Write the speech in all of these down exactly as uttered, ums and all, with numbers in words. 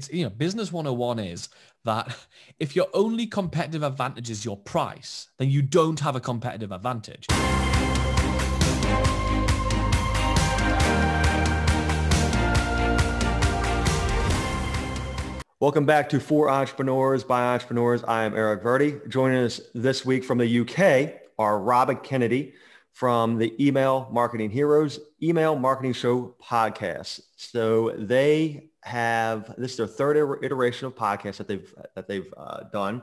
you know, business one oh one is that if your only competitive advantage is your price, then you don't have a competitive advantage. Welcome back to For Entrepreneurs by Entrepreneurs. I am Eric Verdi. Joining us this week from the U K are Rob Kennedy from the Email Marketing Heroes Email Marketing Show podcast. So they have, this is their third iteration of podcasts that they've that they've uh, done.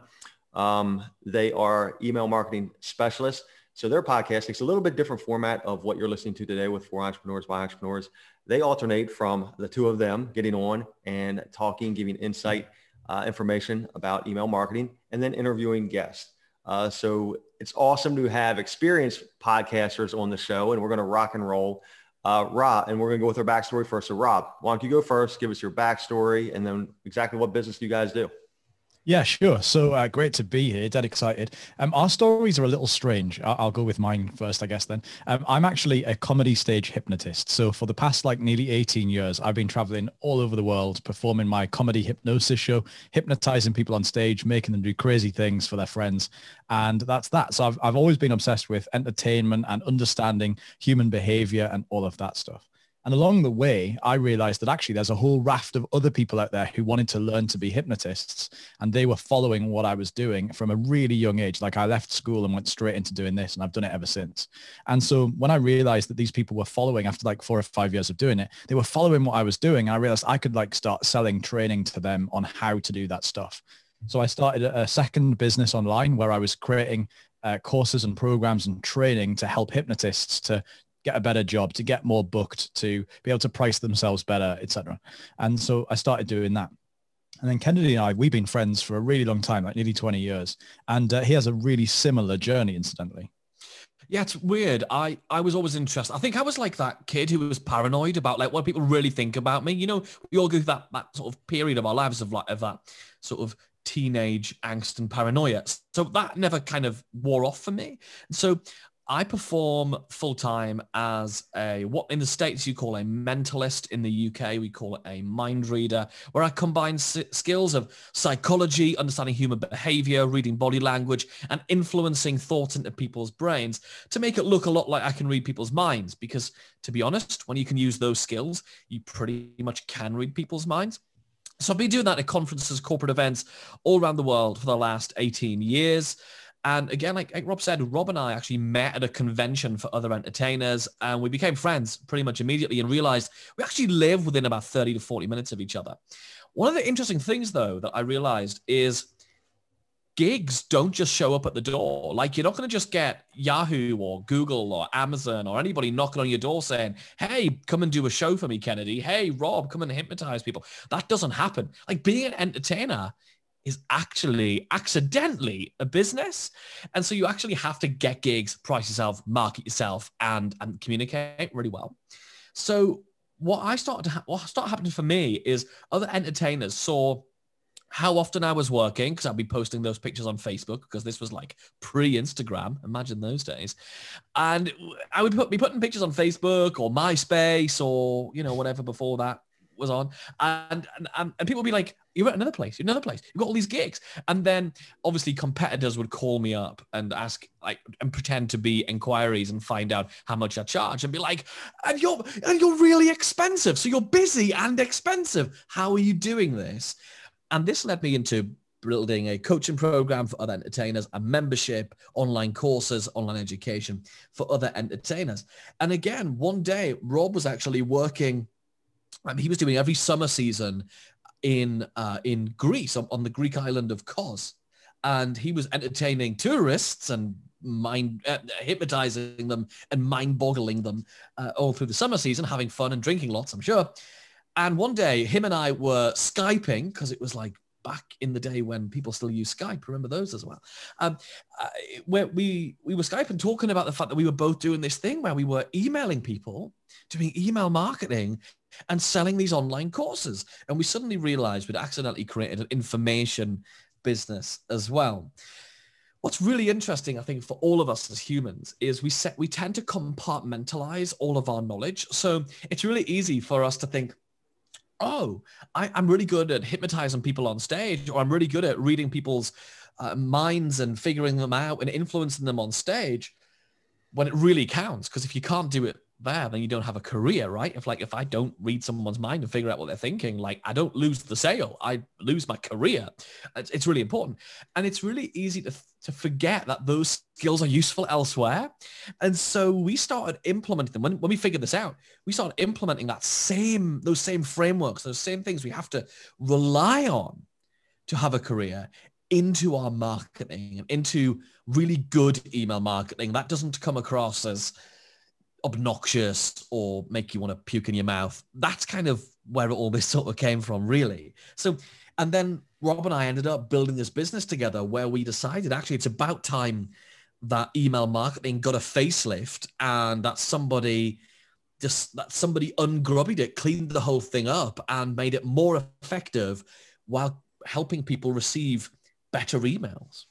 Um, they are email marketing specialists. So their podcast takes a little bit different format of what you're listening to today with For Entrepreneurs by Entrepreneurs. They alternate from the two of them getting on and talking, giving insight, uh, information about email marketing, and then interviewing guests. Uh, so it's awesome to have experienced podcasters on the show, and we're going to rock and roll. Uh, Rob, and we're going to go with our backstory first. So Rob, why don't you go first, give us your backstory, and then exactly what business you guys do. Yeah, sure. So uh, great to be here. Dead excited. Um, our stories are a little strange. I'll, I'll go with mine first, I guess, then. Um, I'm actually a comedy stage hypnotist. So for the past like nearly eighteen years, I've been traveling all over the world, performing my comedy hypnosis show, hypnotizing people on stage, making them do crazy things for their friends. And that's that. So I've, I've always been obsessed with entertainment and understanding human behavior and all of that stuff. And along the way, I realized that actually there's a whole raft of other people out there who wanted to learn to be hypnotists, and they were following what I was doing from a really young age. Like I left school and went straight into doing this, and I've done it ever since. And so when I realized that these people were following after like four or five years of doing it, they were following what I was doing. And I realized I could like start selling training to them on how to do that stuff. So I started a second business online where I was creating uh, courses and programs and training to help hypnotists to get a better job, to get more booked, to be able to price themselves better, et cetera. And so I started doing that. And then Kennedy and I, we've been friends for a really long time, like nearly twenty years. And uh, he has a really similar journey, incidentally. Yeah, it's weird. I, I was always interested. I think I was like that kid who was paranoid about like what people really think about me. You know, we all go through that, that sort of period of our lives of like of that sort of teenage angst and paranoia. So that never kind of wore off for me. So I perform full-time as a, what in the States you call a mentalist. In the U K, we call it a mind reader, where I combine s- skills of psychology, understanding human behavior, reading body language, and influencing thought into people's brains to make it look a lot like I can read people's minds. Because to be honest, when you can use those skills, you pretty much can read people's minds. So I've been doing that at conferences, corporate events all around the world for the last eighteen years. And again, like, like Rob said, Rob and I actually met at a convention for other entertainers, and we became friends pretty much immediately and realized we actually live within about thirty to forty minutes of each other. One of the interesting things, though, that I realized is gigs don't just show up at the door. Like, you're not going to just get Yahoo or Google or Amazon or anybody knocking on your door saying, hey, come and do a show for me, Kennedy. Hey, Rob, come and hypnotize people. That doesn't happen. Like, being an entertainer is actually accidentally a business. And so you actually have to get gigs, price yourself, market yourself, and, and communicate really well. So what I started to ha- what started happening for me is other entertainers saw how often I was working, because I'd be posting those pictures on Facebook, because this was like pre-Instagram. Imagine those days. And I would put, be putting pictures on Facebook or MySpace or, you know, whatever before that was on, and and, and people would be like, you're at another place, you're another place, you've got all these gigs. And then obviously competitors would call me up and ask, like, and pretend to be inquiries and find out how much I charge and be like, and you're and you're really expensive, so you're busy and expensive, how are you doing this? And this led me into building a coaching program for other entertainers, a membership, online courses, online education for other entertainers. And again, one day Rob was actually working, I mean, he was doing every summer season in uh, in Greece, on, on the Greek island of Kos. And he was entertaining tourists and mind uh, hypnotizing them and mind-boggling them uh, all through the summer season, having fun and drinking lots, I'm sure. And one day, him and I were Skyping, because it was like back in the day when people still use Skype. Remember those as well? Um, uh, where we, we were Skyping, talking about the fact that we were both doing this thing where we were emailing people, doing email marketing, and selling these online courses. And we suddenly realized we'd accidentally created an information business as well. What's really interesting, I think, for all of us as humans is we set, we tend to compartmentalize all of our knowledge. So it's really easy for us to think, oh, I, I'm really good at hypnotizing people on stage, or I'm really good at reading people's uh, minds and figuring them out and influencing them on stage, when it really counts. Because if you can't do it there, then you don't have a career, right? If like, if I don't read someone's mind and figure out what they're thinking, like I don't lose the sale, I lose my career. It's, it's really important. And it's really easy to, to forget that those skills are useful elsewhere. And so we started implementing them. When, when we figured this out, we started implementing that same, those same frameworks, those same things we have to rely on to have a career into our marketing and into really good email marketing. That doesn't come across as obnoxious or make you want to puke in your mouth. That's kind of where all this sort of came from, really. So, and then Rob and I ended up building this business together where we decided actually it's about time that email marketing got a facelift, and that somebody just, that somebody ungrubbied it, cleaned the whole thing up and made it more effective while helping people receive better emails.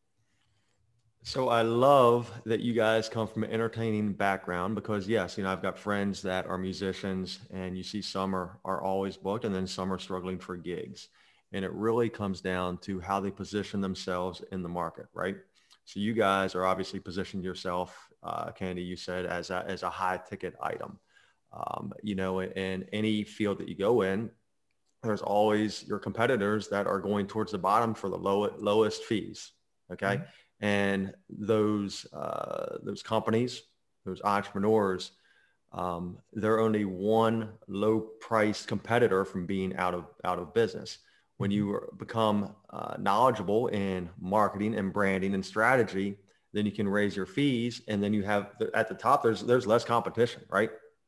So I love that you guys come from an entertaining background, because yes, you know, I've got friends that are musicians, and you see some are, are always booked, and then some are struggling for gigs. And it really comes down to how they position themselves in the market, right? So you guys are obviously positioned yourself, uh, Candy, you said, as a, as a high ticket item. Um, you know, in any field that you go in, there's always your competitors that are going towards the bottom for the low, lowest fees. Okay. Mm-hmm. And those, uh, those companies, those entrepreneurs, um, they're only one low priced competitor from being out of, out of business. When you become uh, knowledgeable in marketing and branding and strategy, then you can raise your fees. And then you have the, at the top, there's, there's less competition, right?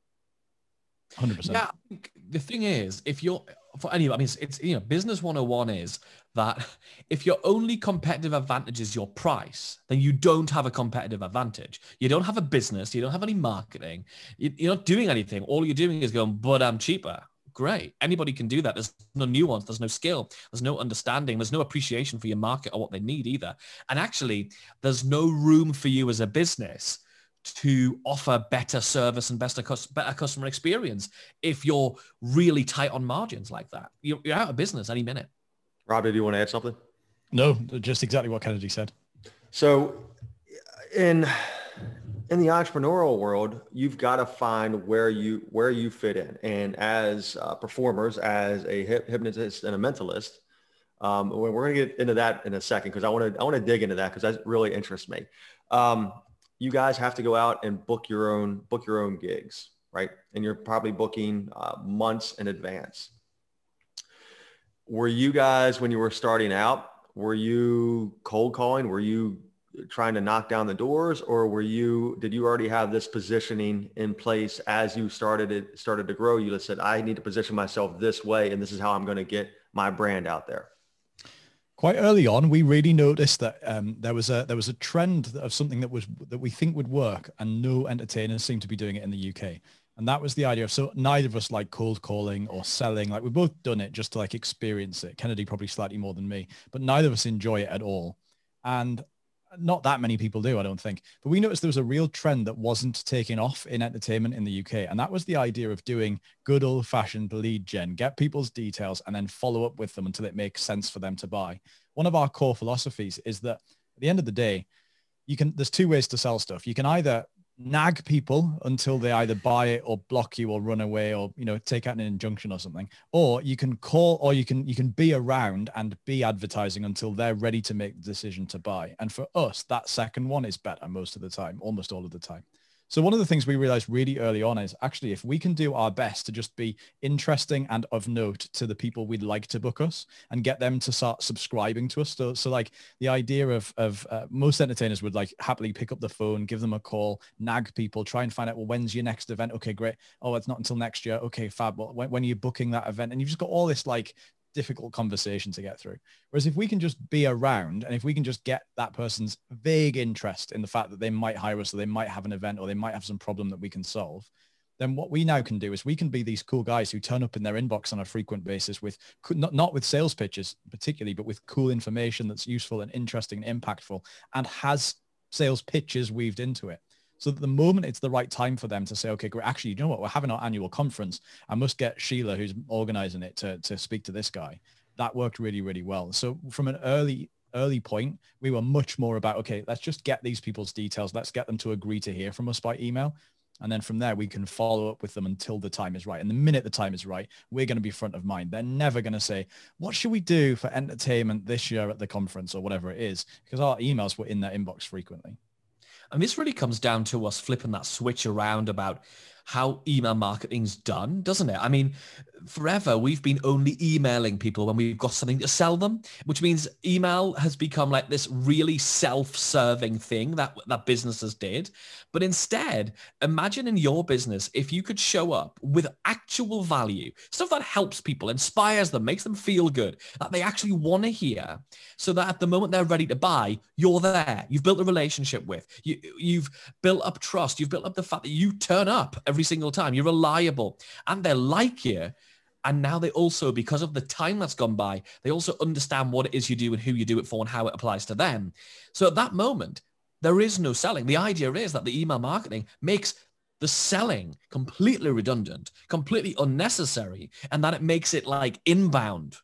one hundred percent. Yeah. The thing is, if you're, for any, I mean, it's, it's, you know, business one oh one is that if your only competitive advantage is your price, then you don't have a competitive advantage. You don't have a business. You don't have any marketing. You, you're not doing anything. All you're doing is going, but I'm cheaper. Great. Anybody can do that. There's no nuance. There's no skill. There's no understanding. There's no appreciation for your market or what they need either. And actually, there's no room for you as a business to offer better service and better, better customer experience if you're really tight on margins like that. You're, you're out of business any minute. Robbie, do you want to add something? No, just exactly what Kennedy said. So in in the entrepreneurial world, you've got to find where you where you fit in. And as uh, performers, as a hip, hypnotist and a mentalist, um, we're going to get into that in a second, because I want to I want to dig into that, because that really interests me. Um, you guys have to go out and book your own book your own gigs, right? And you're probably booking uh, months in advance. Were you guys, when you were starting out, were you cold calling? Were you trying to knock down the doors, or were you, did you already have this positioning in place as you started it, started to grow? You just said, I need to position myself this way, and this is how I'm going to get my brand out there. Quite early on, we really noticed that um, there was a there was a trend of something that was that we think would work, and no entertainers seem to be doing it in the U K. And that was the idea of, so neither of us like cold calling or selling. Like, we've both done it just to like experience it. Kennedy probably slightly more than me, but neither of us enjoy it at all. And not that many people do, I don't think. But we noticed there was a real trend that wasn't taking off in entertainment in the U K. And that was the idea of doing good old fashioned lead gen, get people's details and then follow up with them until it makes sense for them to buy. One of our core philosophies is that at the end of the day, you can, there's two ways to sell stuff. You can either nag people until they either buy it or block you or run away or, you know, take out an injunction or something, or you can call, or you can, you can be around and be advertising until they're ready to make the decision to buy. And for us, that second one is better most of the time, almost all of the time. So one of the things we realized really early on is actually, if we can do our best to just be interesting and of note to the people we'd like to book us and get them to start subscribing to us. So, so like the idea of, of uh, most entertainers would like happily pick up the phone, give them a call, nag people, try and find out, well, when's your next event? Okay, great. Oh, it's not until next year. Okay, fab. Well, when, when are you booking that event? And you've just got all this like difficult conversation to get through. Whereas if we can just be around, and if we can just get that person's vague interest in the fact that they might hire us, or they might have an event, or they might have some problem that we can solve, then what we now can do is we can be these cool guys who turn up in their inbox on a frequent basis with, not, not with sales pitches particularly, but with cool information that's useful and interesting and impactful and has sales pitches weaved into it. so that the moment it's the right time for them to say, okay, great, actually, you know what, we're having our annual conference. I must get Sheila, who's organizing it, to, to speak to this guy. That worked really, really well. So from an early, early point, we were much more about, okay, let's just get these people's details. Let's get them to agree to hear from us by email. And then from there, we can follow up with them until the time is right. And the minute the time is right, we're going to be front of mind. They're never going to say, what should we do for entertainment this year at the conference or whatever it is? Because our emails were in their inbox frequently. And this really comes down to us flipping that switch around about how email marketing's done, doesn't it? I mean, forever we've been only emailing people when we've got something to sell them, which means email has become like this really self-serving thing that, that businesses did. But instead, imagine in your business, if you could show up with actual value, stuff that helps people, inspires them, makes them feel good, that they actually want to hear, so that at the moment they're ready to buy, you're there. You've built a relationship with, you, you've built up trust. You've built up the fact that you turn up every single time. You're reliable and they like you. And now they also, because of the time that's gone by, they also understand what it is you do and who you do it for and how it applies to them. So at that moment, there is no selling. The idea is that the email marketing makes the selling completely redundant, completely unnecessary, and that it makes it like inbound.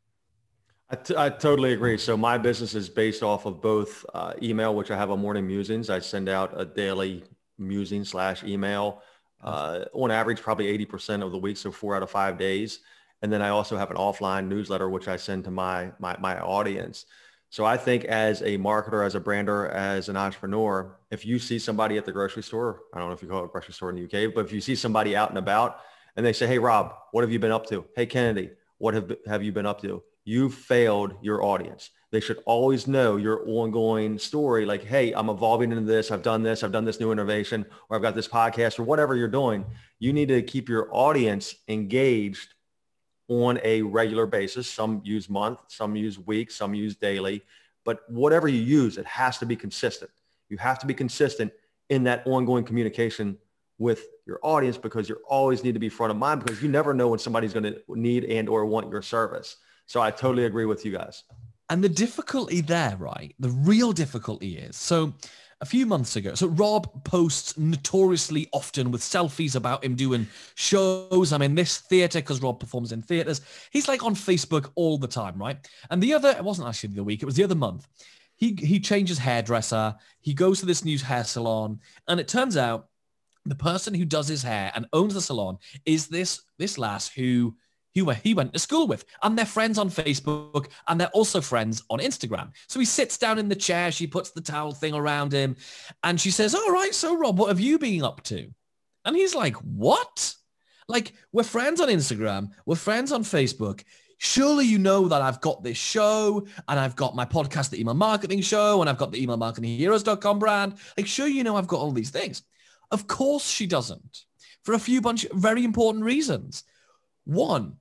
I, t- I totally agree. So my business is based off of both uh, email, which I have on Morning Musings. I send out a daily musing slash email. Uh, on average, probably eighty percent of the week, so four out of five days. And then I also have an offline newsletter, which I send to my, my, my audience. So I think as a marketer, as a brander, as an entrepreneur, if you see somebody at the grocery store, I don't know if you call it a grocery store in the U K, but if you see somebody out and about and they say, hey, Rob, what have you been up to? Hey, Kennedy, what have, have you been up to? You failed your audience. They should always know your ongoing story. Like, hey, I'm evolving into this. I've done this. I've done this new innovation, or I've got this podcast, or whatever you're doing. You need to keep your audience engaged on a regular basis. Some use month, some use week, some use daily, but whatever you use, it has to be consistent. You have to be consistent in that ongoing communication with your audience, because you always need to be front of mind, because you never know when somebody's going to need and or want your service. So I totally agree with you guys. And the difficulty there, right? The real difficulty is, so a few months ago, so Rob posts notoriously often with selfies about him doing shows. I'm in this theater because Rob performs in theaters. He's like on Facebook all the time, right? And the other, it wasn't actually the week, it was the other month. He, he changes hairdresser. He goes to this new hair salon. And it turns out the person who does his hair and owns the salon is this, this lass who He went, he went to school with, and they're friends on Facebook, and they're also friends on Instagram. So he sits down in the chair, she puts the towel thing around him, and she says, all right, so Rob, what have you been up to? And he's like, what? Like, we're friends on Instagram, we're friends on Facebook. Surely you know that I've got this show, and I've got my podcast, the Email Marketing Show, and I've got the email marketing heroes dot com brand. Like, sure, you know I've got all these things. Of course she doesn't, for a few bunch of very important reasons. One,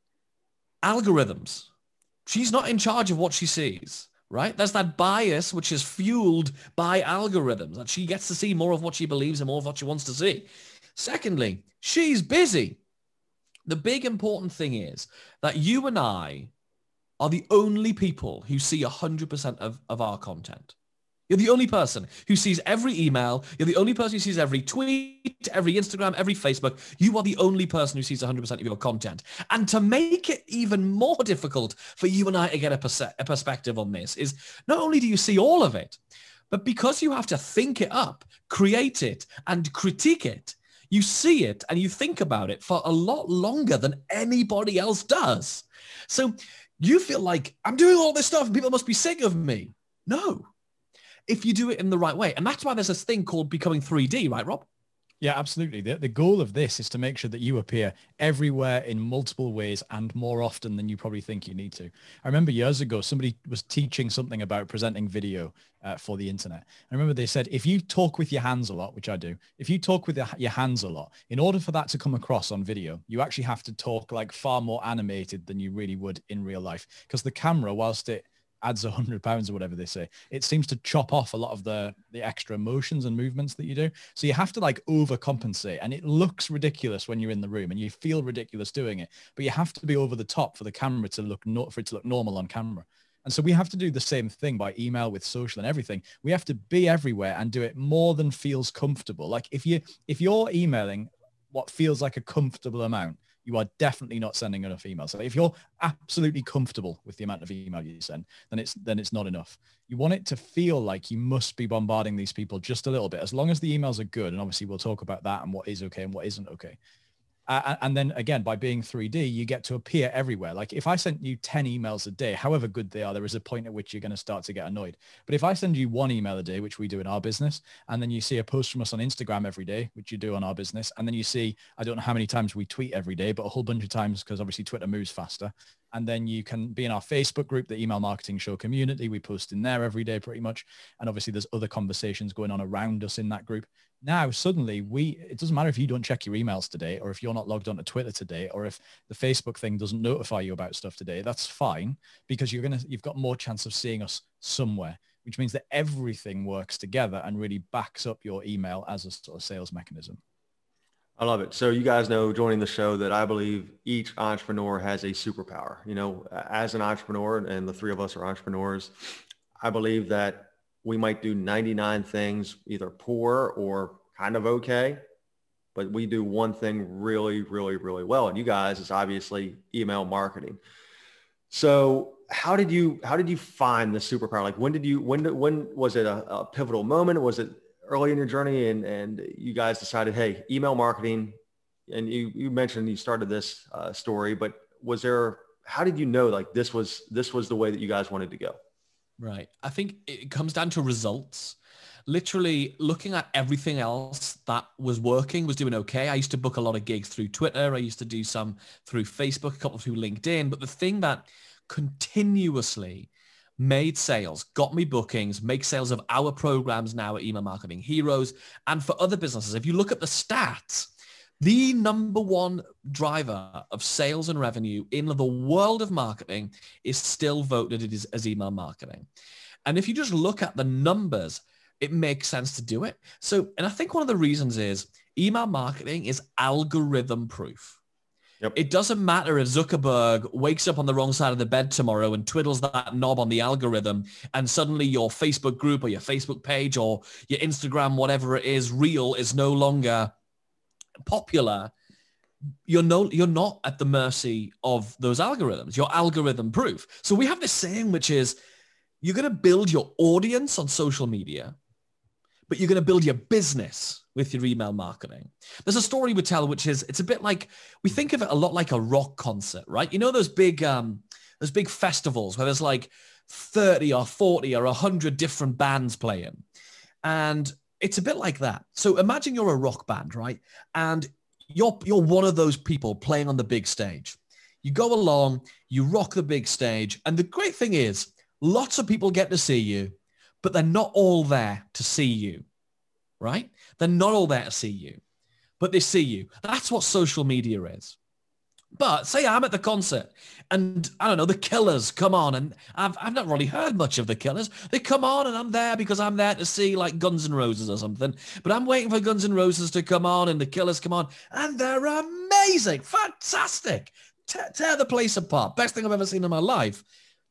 algorithms. She's not in charge of what she sees, right? There's that bias which is fueled by algorithms, that she gets to see more of what she believes and more of what she wants to see. Secondly, she's busy. The big important thing is that you and I are the only people who see one hundred percent of, of our content. You're the only person who sees every email. You're the only person who sees every tweet, every Instagram, every Facebook. You are the only person who sees one hundred percent of your content. And to make it even more difficult for you and I to get a, perse- a perspective on this is not only do you see all of it, but because you have to think it up, create it, and critique it, you see it and you think about it for a lot longer than anybody else does. So you feel like, I'm doing all this stuff and people must be sick of me. No. If you do it in the right way. And that's why there's this thing called becoming three D, right, Rob? Yeah, absolutely. The, the goal of this is to make sure that you appear everywhere in multiple ways and more often than you probably think you need to. I remember years ago, somebody was teaching something about presenting video uh, for the internet. I remember they said, if you talk with your hands a lot, which I do, if you talk with your hands a lot, in order for that to come across on video, you actually have to talk like far more animated than you really would in real life. Because the camera, whilst it adds a hundred pounds or whatever they say, it seems to chop off a lot of the the extra motions and movements that you do. So you have to like overcompensate, and it looks ridiculous when you're in the room and you feel ridiculous doing it, but you have to be over the top for the camera to look no, for it to look normal on camera. And so we have to do the same thing by email with social and everything. We have to be everywhere and do it more than feels comfortable. Like if you, if you're emailing what feels like a comfortable amount, you are definitely not sending enough emails. So if you're absolutely comfortable with the amount of email you send, then it's, then it's not enough. You want it to feel like you must be bombarding these people just a little bit, as long as the emails are good. And obviously we'll talk about that and what is okay and what isn't okay. Uh, and then again, by being three D, you get to appear everywhere. Like if I sent you ten emails a day, however good they are, there is a point at which you're going to start to get annoyed. But if I send you one email a day, which we do in our business, and then you see a post from us on Instagram every day, which you do on our business, and then you see, I don't know how many times we tweet every day, but a whole bunch of times, because obviously Twitter moves faster. And then you can be in our Facebook group, the Email Marketing Show community. We post in there every day pretty much. And obviously there's other conversations going on around us in that group. Now, suddenly we, it doesn't matter if you don't check your emails today, or if you're not logged onto Twitter today, or if the Facebook thing doesn't notify you about stuff today, that's fine, because you're going to, you've got more chance of seeing us somewhere, which means that everything works together and really backs up your email as a sort of sales mechanism. I love it. So you guys know, joining the show, that I believe each entrepreneur has a superpower. You know, as an entrepreneur, and the three of us are entrepreneurs, I believe that we might do ninety-nine things either poor or kind of okay, but we do one thing really, really, really well. And you guys is obviously email marketing. So how did you, how did you find the superpower? Like when did you, when, did, when was it a, a pivotal moment? Was it early in your journey and, and you guys decided, hey, email marketing, and you, you mentioned you started this uh, story, but was there, how did you know like this was, this was the way that you guys wanted to go? Right. I think it comes down to results. Literally looking at everything else that was working, was doing okay. I used to book a lot of gigs through Twitter. I used to do some through Facebook, a couple through LinkedIn. But the thing that continuously made sales, got me bookings, make sales of our programs now at Email Marketing Heroes and for other businesses. If you look at the stats, the number one driver of sales and revenue in the world of marketing is still voted as, as email marketing. And if you just look at the numbers, it makes sense to do it. So, and I think one of the reasons is email marketing is algorithm proof. Yep. It doesn't matter if Zuckerberg wakes up on the wrong side of the bed tomorrow and twiddles that knob on the algorithm and suddenly your Facebook group or your Facebook page or your Instagram, whatever it is, reel is no longer popular. You're no, you're not at the mercy of those algorithms. You're algorithm proof. So we have this saying, which is you're going to build your audience on social media, but you're going to build your business with your email marketing. There's a story we tell, which is, it's a bit like, we think of it a lot like a rock concert, right? You know, those big, um, those big festivals where there's like thirty or forty or one hundred different bands playing. And it's a bit like that. So imagine you're a rock band, right? And you're, you're one of those people playing on the big stage. You go along, you rock the big stage. And the great thing is lots of people get to see you, but they're not all there to see you, right? They're not all there to see you, but they see you. That's what social media is. But say I'm at the concert and I don't know, the Killers come on, and I've, I've not really heard much of the Killers. They come on and I'm there because I'm there to see like Guns N' Roses or something, but I'm waiting for Guns N' Roses to come on and the Killers come on and they're amazing, fantastic, tear, tear the place apart. Best thing I've ever seen in my life.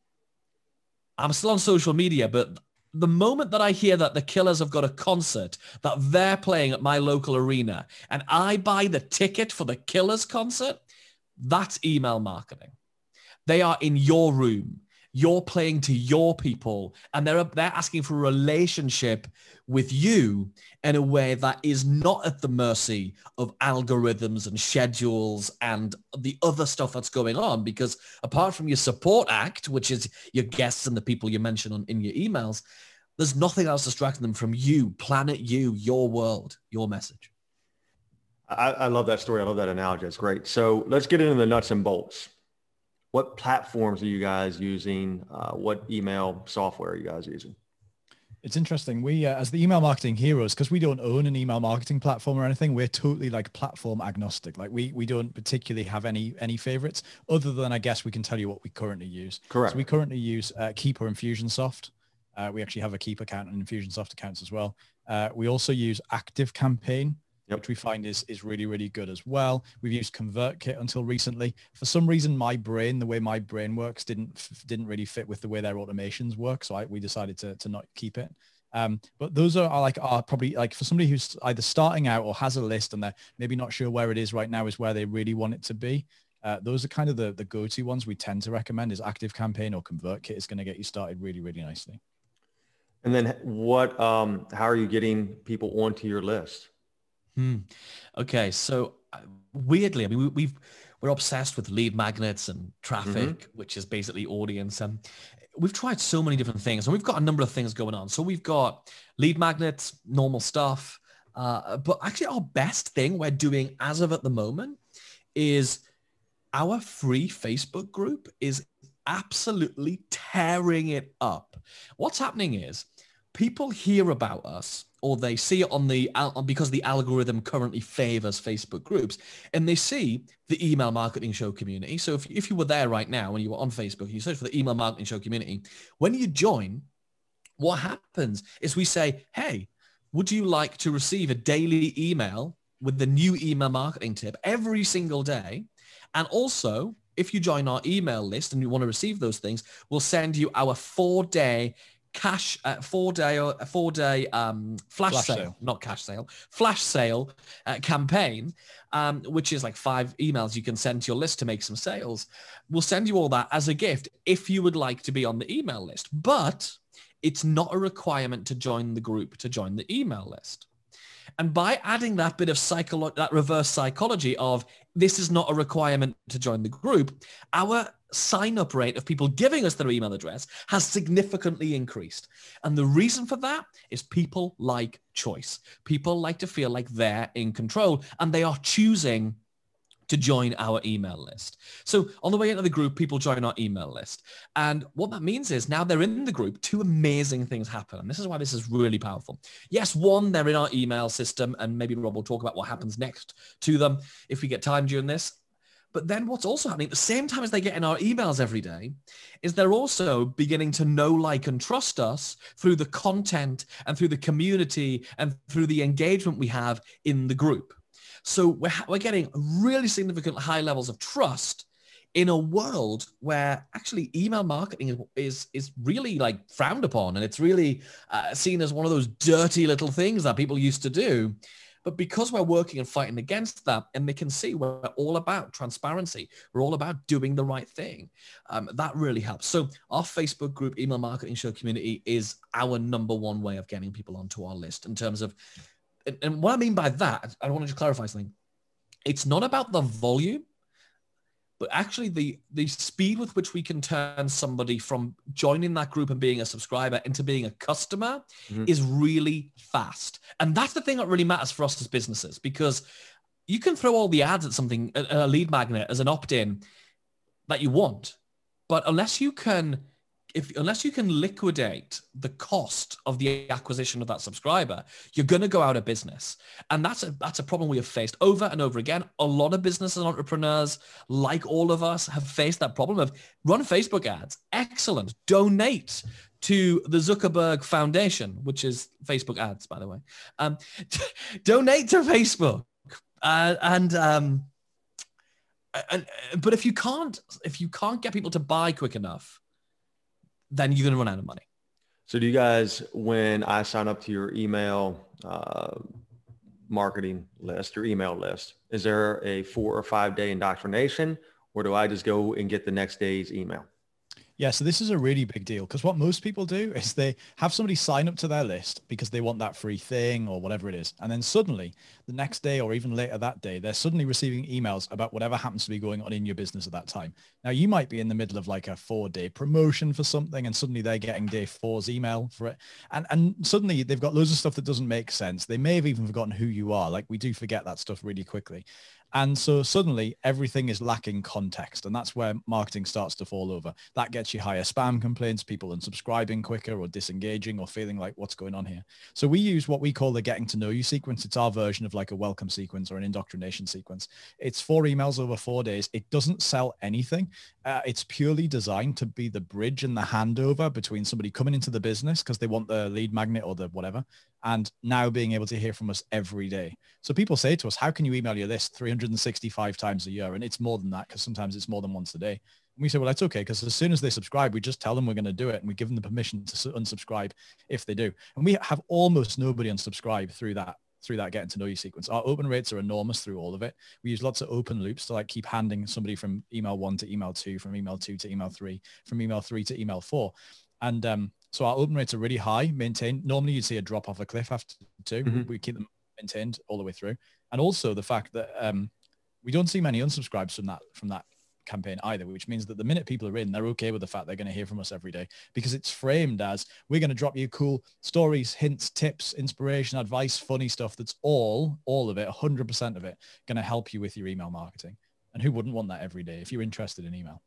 I'm still on social media, but the moment that I hear that the Killers have got a concert that they're playing at my local arena and I buy the ticket for the Killers concert, that's email marketing. They are in your room. You're playing to your people and they're, they're asking for a relationship with you in a way that is not at the mercy of algorithms and schedules and the other stuff that's going on. Because apart from your support act, which is your guests and the people you mention on, in your emails, there's nothing else distracting them from you, planet you, your world, your message. I, I love that story. I love that analogy. It's great. So let's get into the nuts and bolts. What platforms are you guys using? Uh, what email software are you guys using? It's interesting. We, uh, as the Email Marketing Heroes, because we don't own an email marketing platform or anything, we're totally like platform agnostic. Like we, we don't particularly have any, any favorites other than I guess we can tell you what we currently use. Correct. So we currently use uh, Keep or Infusionsoft. Uh, we actually have a Keep account and Infusionsoft accounts as well. Uh, we also use ActiveCampaign. yep. which we find is, is really, really good as well. We've used ConvertKit until recently. For some reason, my brain, the way my brain works, didn't didn't really fit with the way their automations work. So I, we decided to, to not keep it. Um, but those are, are like are probably like for somebody who's either starting out or has a list and they're maybe not sure where it is right now is where they really want it to be. Uh, those are kind of the, the go-to ones we tend to recommend is ActiveCampaign or ConvertKit is going to get you started really, really nicely. And then what, um, how are you getting people onto your list? Hmm. Okay. So uh, weirdly, I mean, we, we've, we're obsessed with lead magnets and traffic, mm-hmm. which is basically audience. And we've tried so many different things and we've got a number of things going on. So we've got lead magnets, normal stuff. Uh, but actually our best thing we're doing as of at the moment is our free Facebook group is absolutely tearing it up. What's happening is people hear about us or they see it on the, because the algorithm currently favors Facebook groups and they see the Email Marketing Show community. So if, if you were there right now and you were on Facebook, you search for the Email Marketing Show community, when you join, what happens is we say, hey, would you like to receive a daily email with the new email marketing tip every single day? And also, if you join our email list and you want to receive those things, we'll send you our four-day cash, uh, four-day or four-day um, flash, flash sale, sale, not cash sale, flash sale uh, campaign, um, which is like five emails you can send to your list to make some sales. We'll send you all that as a gift if you would like to be on the email list. But it's not a requirement to join the group to join the email list. And by adding that bit of psycholo- that reverse psychology of this is not a requirement to join the group, our sign-up rate of people giving us their email address has significantly increased. And the reason for that is people like choice. People like to feel like they're in control and they are choosing to join our email list. So on the way into the group, people join our email list. And what that means is now they're in the group, two amazing things happen. And this is why this is really powerful. Yes, one, they're in our email system, and maybe Rob will talk about what happens next to them if we get time during this. But then what's also happening at the same time as they get in our emails every day is they're also beginning to know, like, and trust us through the content and through the community and through the engagement we have in the group. So we're, we're getting really significant high levels of trust in a world where actually email marketing is, is, is really like frowned upon. And it's really uh, seen as one of those dirty little things that people used to do. But because we're working and fighting against that, and they can see we're all about transparency, we're all about doing the right thing, um, that really helps. So our Facebook group, Email Marketing Show community, is our number one way of getting people onto our list in terms of, and, and what I mean by that, I want to just clarify something. It's not about the volume, but actually the, the speed with which we can turn somebody from joining that group and being a subscriber into being a customer mm-hmm. is really fast. And that's the thing that really matters for us as businesses, because you can throw all the ads at something, a, a lead magnet as an opt-in that you want. But unless you can, if unless you can liquidate the cost of the acquisition of that subscriber, you're going to go out of business. And that's a, that's a problem we have faced over and over again. A lot of business and entrepreneurs, like all of us, have faced that problem of run Facebook ads. Excellent. Donate to the Zuckerberg Foundation, which is Facebook ads, by the way. Um, donate to Facebook. Uh, and, um, and, but if you can't, if you can't get people to buy quick enough, then you're going to run out of money. So do you guys, when I sign up to your email uh, marketing list, your email list, is there a four or five day indoctrination, or do I just go and get the next day's email? Yeah, so this is a really big deal, because what most people do is they have somebody sign up to their list because they want that free thing or whatever it is. And then suddenly the next day or even later that day, they're suddenly receiving emails about whatever happens to be going on in your business at that time. Now, you might be in the middle of like a four day promotion for something, and suddenly they're getting day four's email for it. And, and suddenly they've got loads of stuff that doesn't make sense. They may have even forgotten who you are. Like, we do forget that stuff really quickly. And so suddenly everything is lacking context. And that's where marketing starts to fall over. That gets you higher spam complaints, people unsubscribing quicker or disengaging or feeling like what's going on here. So we use what we call the getting to know you sequence. It's our version of like a welcome sequence or an indoctrination sequence. It's four emails over four days. It doesn't sell anything. Uh, it's purely designed to be the bridge and the handover between somebody coming into the business because they want the lead magnet or the whatever, and now being able to hear from us every day. So people say to us, how can you email you this three hundred sixty-five times a year? And it's more than that because sometimes it's more than once a day. And we say, well, that's okay, because as soon as they subscribe, we just tell them we're going to do it, and we give them the permission to unsubscribe if they do. And we have almost nobody unsubscribe through that through that getting to know you sequence. Our open rates are enormous through all of it. We use lots of open loops to like keep handing somebody from email one to email two, from email two to email three, from email three to email four. And um, so our open rates are really high, maintained. Normally you'd see a drop off a cliff after two. Mm-hmm. We keep them maintained all the way through. And also the fact that um, we don't see many unsubscribes from that, from that campaign either, which means that the minute people are in, they're okay with the fact they're going to hear from us every day, because it's framed as we're going to drop you cool stories, hints, tips, inspiration, advice, funny stuff. That's all, all of it, one hundred percent of it going to help you with your email marketing. And who wouldn't want that every day if you're interested in email?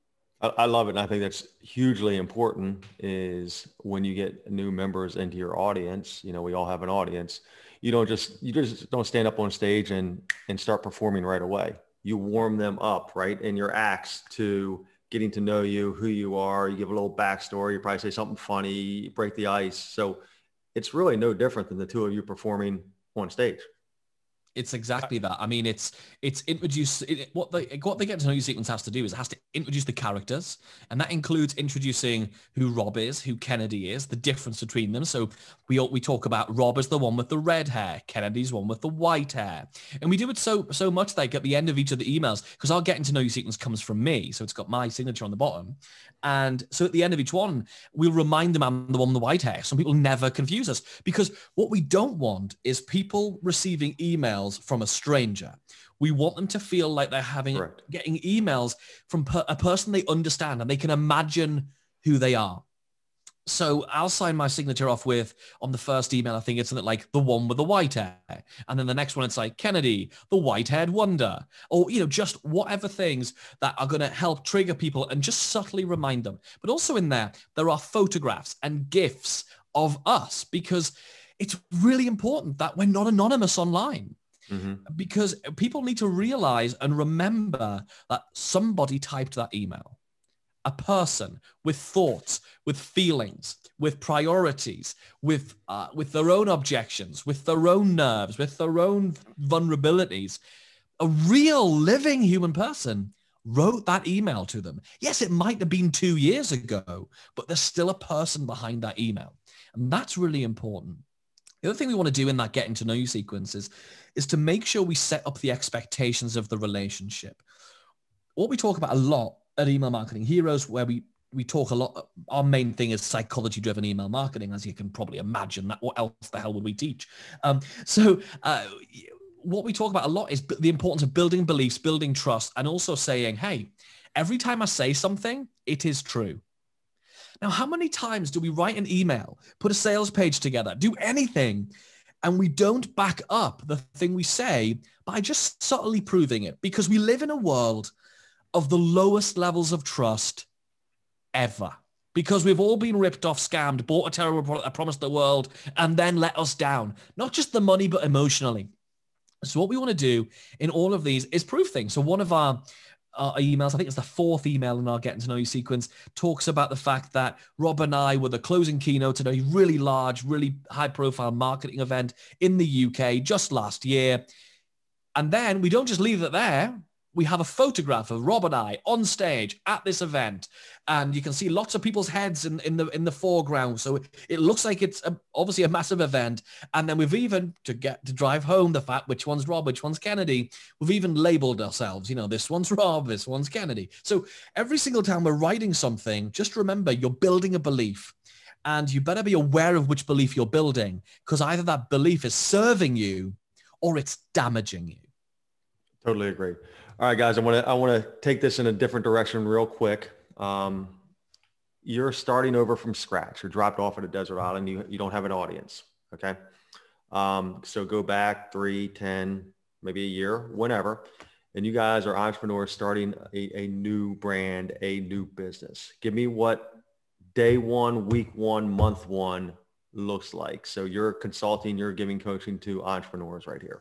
I, I love it. And I think that's hugely important is when you get new members into your audience, you know, we all have an audience. You don't just, you just don't stand up on stage and, and start performing right away. You warm them up, right, in your acts to getting to know you, who you are. You give a little backstory. You probably say something funny, break the ice. So it's really no different than the two of you performing on stage. It's exactly that. I mean, it's it's introduce it, what the what the get to know you sequence has to do is it has to introduce the characters, and that includes introducing who Rob is, who Kennedy is, the difference between them. So we we talk about Rob as the one with the red hair, Kennedy's one with the white hair, and we do it so so much like at the end of each of the emails, because our getting to know you sequence comes from me, so it's got my signature on the bottom, and so at the end of each one we'll remind them I'm the one with the white hair. Some people never confuse us, because what we don't want is people receiving emails from a stranger. We want them to feel like they're having Correct. getting emails from per, a person they understand and they can imagine who they are. So I'll sign my signature off with, on the first email, I think it's something like the one with the white hair. And then the next one, it's like Kennedy, the white-haired wonder, or, you know, just whatever things that are going to help trigger people and just subtly remind them. But also in there, there are photographs and GIFs of us, because it's really important that we're not anonymous online. Mm-hmm. Because people need to realize and remember that somebody typed that email. A person with thoughts, with feelings, with priorities, with uh, with their own objections, with their own nerves, with their own vulnerabilities. A real living human person wrote that email to them. Yes, it might have been two years ago, but there's still a person behind that email. And that's really important. The other thing we want to do in that getting to know you sequence is, is to make sure we set up the expectations of the relationship. What we talk about a lot at Email Marketing Heroes, where we, we talk a lot, our main thing is psychology-driven email marketing, as you can probably imagine. That what else the hell would we teach? Um, so uh, what we talk about a lot is the importance of building beliefs, building trust, and also saying, hey, every time I say something, it is true. Now, how many times do we write an email, put a sales page together, do anything, and we don't back up the thing we say by just subtly proving it? Because we live in a world of the lowest levels of trust ever. Because we've all been ripped off, scammed, bought a terrible product that promised the world, and then let us down. Not just the money, but emotionally. So what we want to do in all of these is prove things. So one of our Our emails, I think it's the fourth email in our Getting to Know You sequence, talks about the fact that Rob and I were the closing keynote at a really large, really high-profile marketing event in the U K just last year. And then we don't just leave it there. We have a photograph of Rob and I on stage at this event, and you can see lots of people's heads in, in the in the foreground. So it looks like it's a, obviously a massive event. And then we've even, to get to drive home the fact which one's Rob, which one's Kennedy, we've even labeled ourselves. You know, this one's Rob, this one's Kennedy. So every single time we're writing something, just remember you're building a belief, and you better be aware of which belief you're building, because either that belief is serving you or it's damaging you. Totally agree. All right, guys, I want to I want to take this in a different direction real quick. Um, you're starting over from scratch. You're dropped off at a desert island. You, you don't have an audience, okay? Um, so go back three, ten, maybe a year, whenever, and you guys are entrepreneurs starting a, a new brand, a new business. Give me what day one, week one, month one looks like. So you're consulting, you're giving coaching to entrepreneurs right here.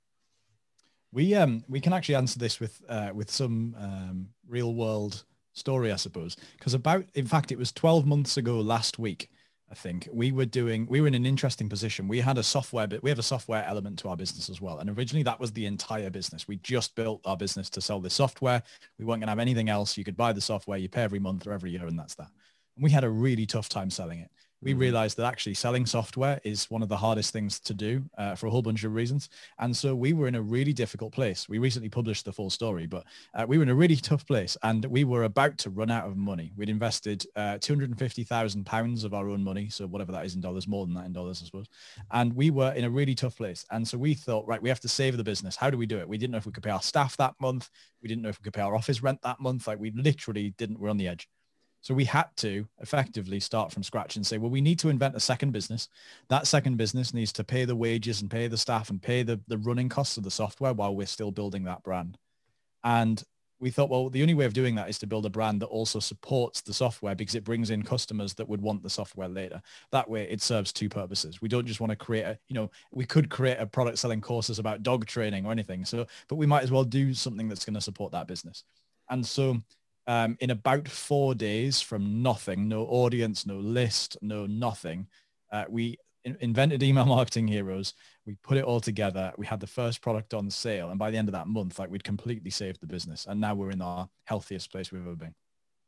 We um we can actually answer this with uh, with some um, real world story, I suppose, because about in fact it was twelve months ago last week. I think we were doing, we were in an interesting position. We had a software, but we have a software element to our business as well. And originally that was the entire business. We just built our business to sell this software. We weren't going to have anything else. You could buy the software, you pay every month or every year, and that's that. And we had a really tough time selling it. We realized that actually selling software is one of the hardest things to do uh, for a whole bunch of reasons. And so we were in a really difficult place. We recently published the full story, but uh, we were in a really tough place and we were about to run out of money. We'd invested uh, two hundred fifty thousand pounds of our own money. So whatever that is in dollars, more than that in dollars, I suppose. And we were in a really tough place. And so we thought, right, we have to save the business. How do we do it? We didn't know if we could pay our staff that month. We didn't know if we could pay our office rent that month. Like we literally didn't, we're on the edge. So we had to effectively start from scratch and say, well, we need to invent a second business. That second business needs to pay the wages and pay the staff and pay the, the running costs of the software while we're still building that brand. And we thought, well, the only way of doing that is to build a brand that also supports the software because it brings in customers that would want the software later. That way it serves two purposes. We don't just want to create a, you know, we could create a product selling courses about dog training or anything. So, but we might as well do something that's going to support that business. And so Um, in about four days from nothing, no audience, no list, no nothing, uh, we in- invented Email Marketing Heroes. We put it all together. We had the first product on sale. And by the end of that month, like we'd completely saved the business. And now we're in our healthiest place we've ever been.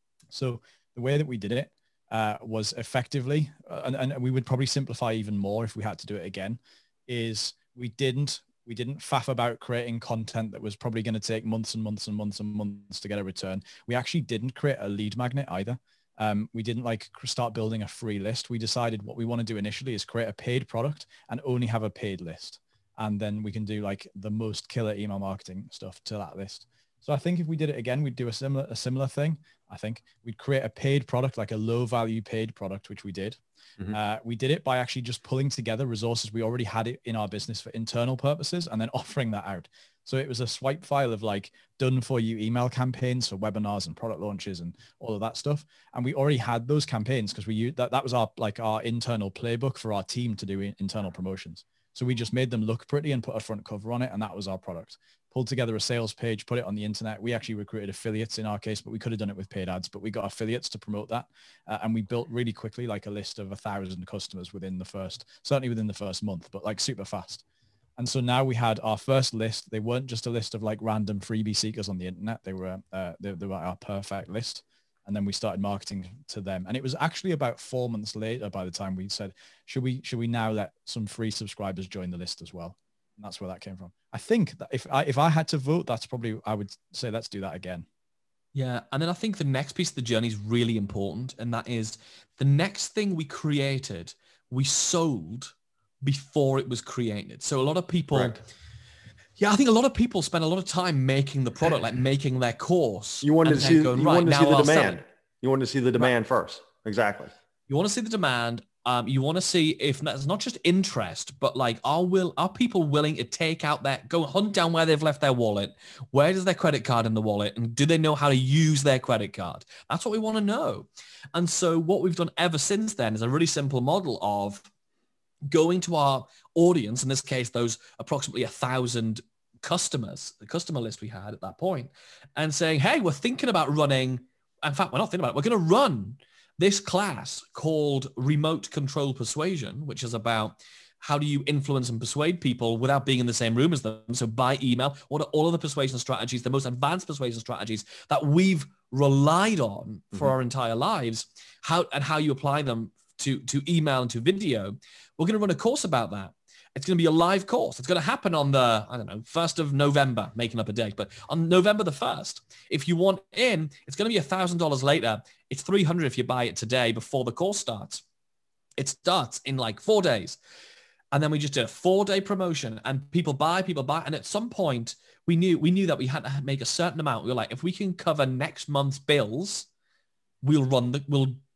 So the way that we did it uh, was effectively, uh, and, and we would probably simplify even more if we had to do it again, is we didn't We didn't faff about creating content that was probably going to take months and months and months and months to get a return. We actually didn't create a lead magnet either. Um, we didn't like start building a free list. We decided what we want to do initially is create a paid product and only have a paid list. And then we can do like the most killer email marketing stuff to that list. So I think if we did it again, we'd do a similar, a similar thing. I think we'd create a paid product, like a low value paid product, which we did. Mm-hmm. Uh, we did it by actually just pulling together resources we already had it in our business for internal purposes and then offering that out. So it was a swipe file of like done for you email campaigns for webinars and product launches and all of that stuff. And we already had those campaigns because we used that, that was our like our internal playbook for our team to do internal promotions. So we just made them look pretty and put a front cover on it. And that was our product. Pulled together a sales page, put it on the internet. We actually recruited affiliates in our case, but we could have done it with paid ads, but we got affiliates to promote that. Uh, and we built really quickly, like a list of a thousand customers within the first, certainly within the first month, but like super fast. And so now we had our first list. They weren't just a list of like random freebie seekers on the internet. They were, uh, they, they were our perfect list. And then we started marketing to them. And it was actually about four months later by the time we said, should we, should we now let some free subscribers join the list as well? And that's where that came from. I think that if I, if I had to vote, that's probably, I would say, let's do that again. Yeah. And then I think the next piece of the journey is really important. And that is the next thing we created, we sold before it was created. So a lot of people, Correct. yeah, I think a lot of people spend a lot of time making the product, like making their course. You wanted to see, going, you right, wanted to see the demand. You wanted to see the demand right. first. Exactly. You want to see the demand. Um, you want to see if that's not just interest, but like, are will are people willing to take out that, go hunt down where they've left their wallet? Where does their credit card in the wallet? And do they know how to use their credit card? That's what we want to know. And so what we've done ever since then is a really simple model of going to our audience, in this case, those approximately a thousand customers, the customer list we had at that point, and saying, hey, we're thinking about running, in fact, we're not thinking about it, we're going to run this class called Remote Control Persuasion, which is about how do you influence and persuade people without being in the same room as them. So by email, what are all of the persuasion strategies, the most advanced persuasion strategies that we've relied on for mm-hmm. our entire lives, how and how you apply them to, to email and to video. We're going to run a course about that. It's going to be a live course. It's going to happen on the, I don't know, first of November, making up a date, but on November the first. If you want in, it's going to be one thousand dollars later. It's three hundred dollars if you buy it today before the course starts. It starts in like four days. And then we just did a four-day promotion and people buy, people buy. And at some point, we knew we knew that we had to make a certain amount. We were like, if we can cover next month's bills, we'll run the, we'll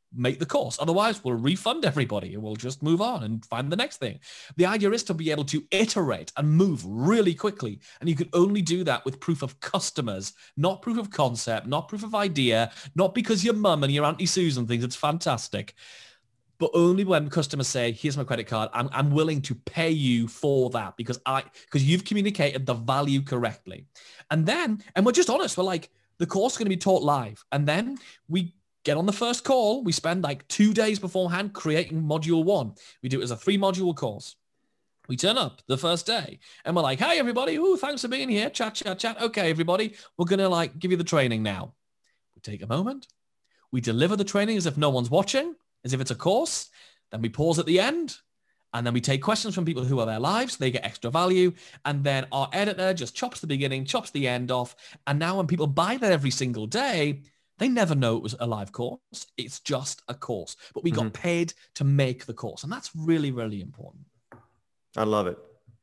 make the course. Otherwise, we'll refund everybody and we'll just move on and find the next thing. The idea is to be able to iterate and move really quickly. And you can only do that with proof of customers, not proof of concept, not proof of idea, not because your mum and your Auntie Susan thinks it's fantastic, but only when customers say, here's my credit card, I'm, I'm willing to pay you for that because I because you've communicated the value correctly. And then, and we're just honest, we're like, the course is going to be taught live. And then we get on the first call. We spend like two days beforehand creating module one. We do it as a three module course. We turn up the first day and we're like, hey, everybody. Ooh, thanks for being here. Chat, chat, chat. Okay, everybody. We're going to like give you the training now. We take a moment. We deliver the training as if no one's watching, as if it's a course. Then we pause at the end. And then we take questions from people who are there live, so they get extra value. And then our editor just chops the beginning, chops the end off. And now when people buy that every single day, they never know it was a live course. It's just a course. But we mm-hmm. got paid to make the course. And that's really, really important. I love it.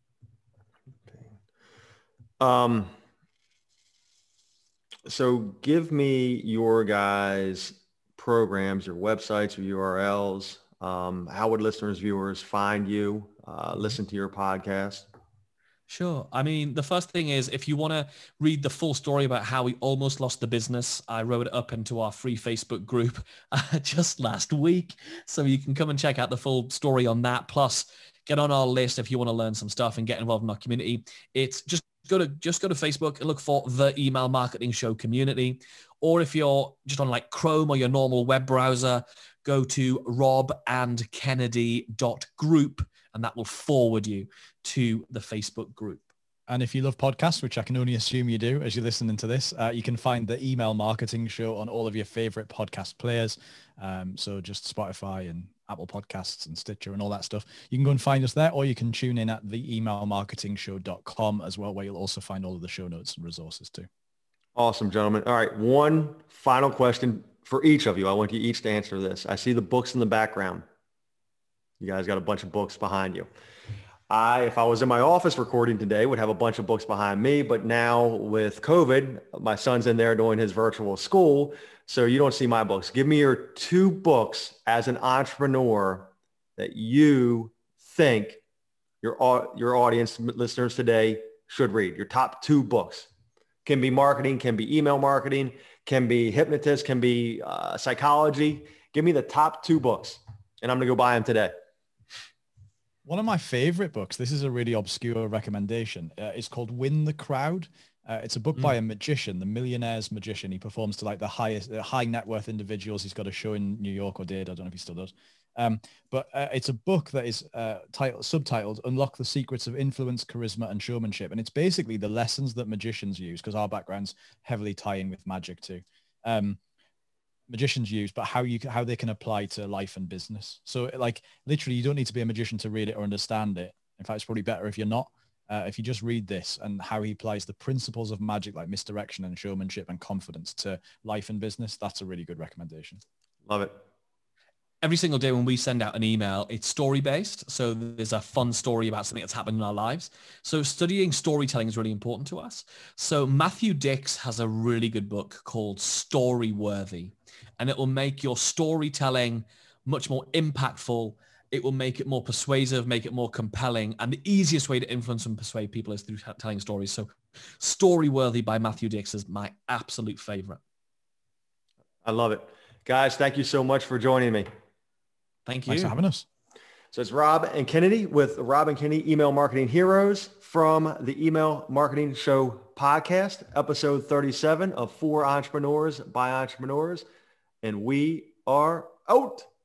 Um, so give me your guys' programs, your websites, your U R Ls. Um, how would listeners, viewers find you, uh, listen to your podcast? Sure. I mean, the first thing is if you want to read the full story about how we almost lost the business, I wrote it up into our free Facebook group uh, just last week. So you can come and check out the full story on that. Plus, get on our list if you want to learn some stuff and get involved in our community. It's just go to just go to Facebook and look for the Email Marketing Show community. Or if you're just on like Chrome or your normal web browser, go to rob and kennedy dot group and that will forward you to the Facebook group. And if you love podcasts, which I can only assume you do as you're listening to this, uh, you can find the Email Marketing Show on all of your favorite podcast players. Um, so just Spotify and Apple Podcasts and Stitcher and all that stuff. You can go and find us there, or you can tune in at the email marketing show dot com as well, where you'll also find all of the show notes and resources too. Awesome, gentlemen. All right, one final question for each of you. I want you each to answer this. I see the books in the background. You guys got a bunch of books behind you. I, if I was in my office recording today, would have a bunch of books behind me. But now with COVID, my son's in there doing his virtual school. So you don't see my books. Give me your two books as an entrepreneur that you think your, your audience, listeners today should read. Your top two books. Can be marketing, can be email marketing, can be hypnotist, can be uh, psychology. Give me the top two books and I'm going to go buy them today. One of my favorite books, this is a really obscure recommendation. Uh, it's called Win the Crowd. Uh, it's a book mm. by a magician, the Millionaire's Magician. He performs to like the highest, uh, high net worth individuals. He's got a show in New York, or did. I don't know if he still does. Um, but uh, it's a book that is uh, titled, subtitled Unlock the Secrets of Influence, Charisma and Showmanship. And it's basically the lessons that magicians use, because our background's heavily tying with magic too. Um, magicians use, but how you how they can apply to life and business. So like literally you don't need to be a magician to read it or understand it. In fact, it's probably better if you're not. Uh, if you just read this and how he applies the principles of magic like misdirection and showmanship and confidence to life and business, that's a really good recommendation. Love it. Every single day when we send out an email, it's story-based. So there's a fun story about something that's happened in our lives. So studying storytelling is really important to us. So Matthew Dix has a really good book called Storyworthy, and it will make your storytelling much more impactful. It will make it more persuasive, make it more compelling. And the easiest way to influence and persuade people is through telling stories. So Storyworthy by Matthew Dix is my absolute favorite. I love it. Guys, thank you so much for joining me. Thank you. Thanks for having us. So it's Rob and Kennedy with Rob and Kennedy Email Marketing Heroes from the Email Marketing Show podcast, episode thirty-seven of For Entrepreneurs by Entrepreneurs. And we are out.